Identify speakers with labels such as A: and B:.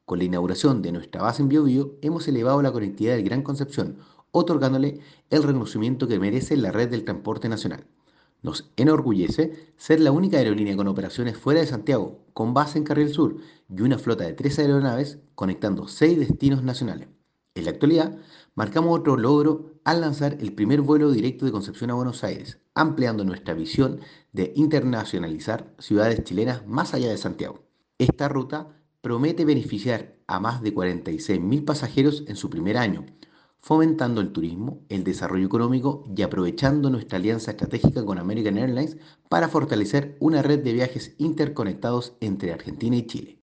A: Con la inauguración de nuestra base en Biobío, hemos elevado la conectividad del Gran Concepción, otorgándole el reconocimiento que merece la red del transporte nacional. Nos enorgullece ser la única aerolínea con operaciones fuera de Santiago, con base en Carril Sur y una flota de 3 aeronaves conectando 6 destinos nacionales. En la actualidad, marcamos otro logro al lanzar el primer vuelo directo de Concepción a Buenos Aires, ampliando nuestra visión de internacionalizar ciudades chilenas más allá de Santiago. Esta ruta promete beneficiar a más de 46.000 pasajeros en su primer año, fomentando el turismo, el desarrollo económico y aprovechando nuestra alianza estratégica con American Airlines para fortalecer una red de viajes interconectados entre Argentina y Chile.